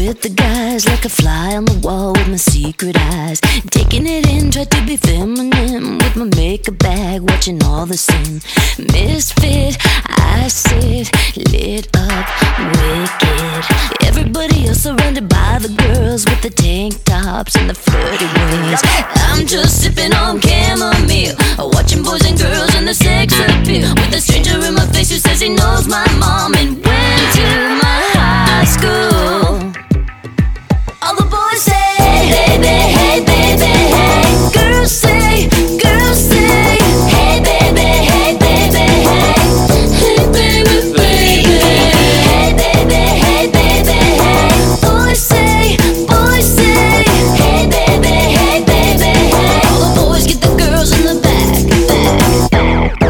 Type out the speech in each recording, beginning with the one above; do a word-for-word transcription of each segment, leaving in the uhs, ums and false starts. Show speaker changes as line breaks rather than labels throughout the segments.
with the guys like a fly on the wall with my secret eyes. Taking it in, tried to be feminine with my makeup bag, watching all the sin. Misfit, I sit, lit up, wicked. Everybody else surrounded by the girls with the tank tops and the flirty ways. I'm just sipping on chamomile, watching boys and girls and the sex appeal. With a stranger in my face who says he knows my mom and went to my high school. All the boys say, hey baby, hey baby, hey. Girls say, girls say, hey baby, hey baby, hey. Hey baby, baby, hey baby, hey baby, hey. Boys say, boys say, hey baby, hey baby, hey. All the boys get the girls in the back, back.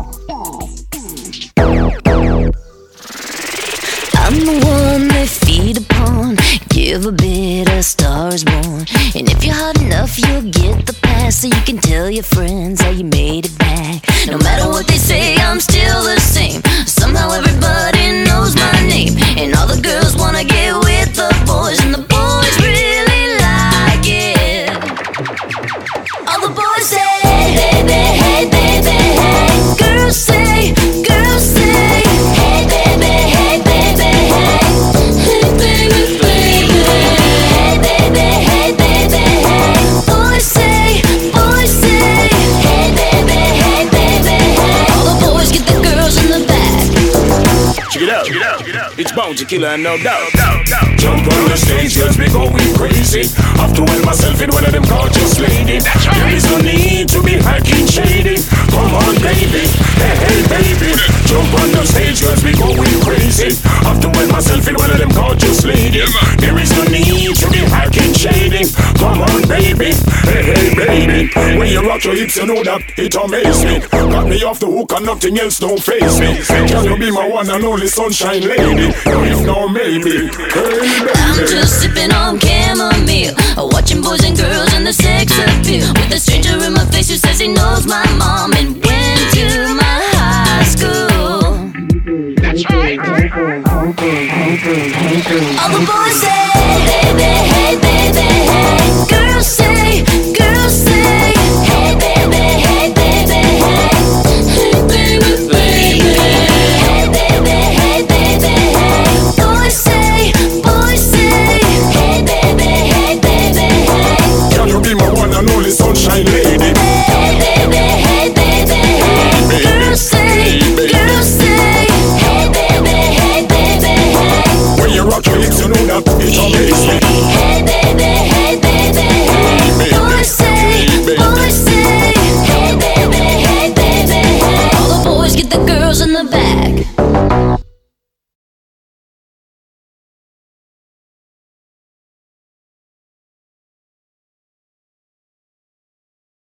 I'm the one they feed upon, give a bit, a star is born. And if you're hot enough, you'll get the pass, so you can tell your friends how you made it back. No matter what they say, I'm still the same. Somehow everybody knows my name, and all the girls wanna get with the boys, and the boys really like it. All the boys say, hey baby, hey baby, hey. Girls say, girls say, hey baby, hey baby, hey. Hey baby, baby, hey baby, hey baby, hey. Boys say, boys say, hey baby, hey baby, hey. All the boys get the girls in the back.
Check it out, check it out, check it out. It's Bounty Killer and no doubt. Jump on the stage, girls be going crazy. Have to wear myself in one of them gorgeous ladies. There is no need to be hacking shady. Come on, baby, hey, hey, baby. Jump on the stage, girls be going crazy. Have to wear myself in one of them gorgeous ladies. There is no need to be hacking shady. Come on, baby, hey, hey, baby. When you rock your hips, you know that it amazes me. Got me off the hook and nothing else don't face me. Can you be my one and only sunshine lady? If no, maybe, hey, baby.
I'm just sipping on chamomile, watching boys and girls and the sex appeal. With a stranger in my face who says he knows my mom and went to my high school.
That's right.
All the boys say,